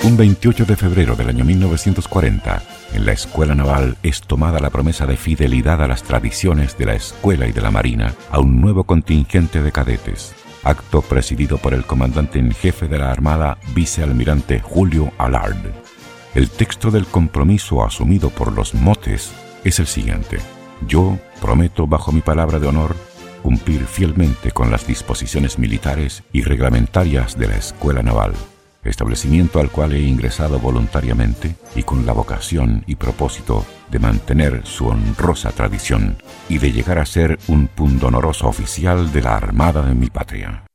Un 28 de febrero del año 1940, en la Escuela Naval es tomada la promesa de fidelidad a las tradiciones de la escuela y de la Marina a un nuevo contingente de cadetes, acto presidido por el comandante en jefe de la Armada, vicealmirante Julio Allard. El texto del compromiso asumido por los motes es el siguiente: yo prometo bajo mi palabra de honor cumplir fielmente con las disposiciones militares y reglamentarias de la Escuela Naval, establecimiento al cual he ingresado voluntariamente y con la vocación y propósito de mantener su honrosa tradición y de llegar a ser un pundonoroso oficial de la Armada de mi patria.